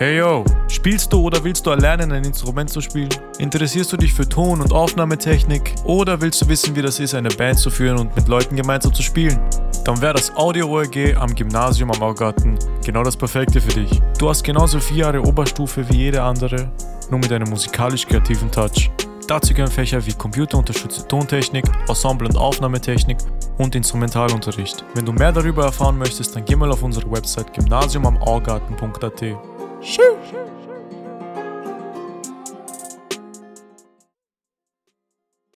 Hey yo, spielst du oder willst du erlernen, ein Instrument zu spielen? Interessierst du dich für Ton- und Aufnahmetechnik? Oder willst du wissen, wie das ist, eine Band zu führen und mit Leuten gemeinsam zu spielen? Dann wäre das Audio-ORG am Gymnasium am Augarten genau das Perfekte für dich. Du hast genauso 4 Jahre Oberstufe wie jede andere, nur mit einem musikalisch-kreativen Touch. Dazu gehören Fächer wie computerunterstützte Tontechnik, Ensemble- und Aufnahmetechnik und Instrumentalunterricht. Wenn du mehr darüber erfahren möchtest, dann geh mal auf unsere Website gymnasiumamaugarten.at. Tschüss.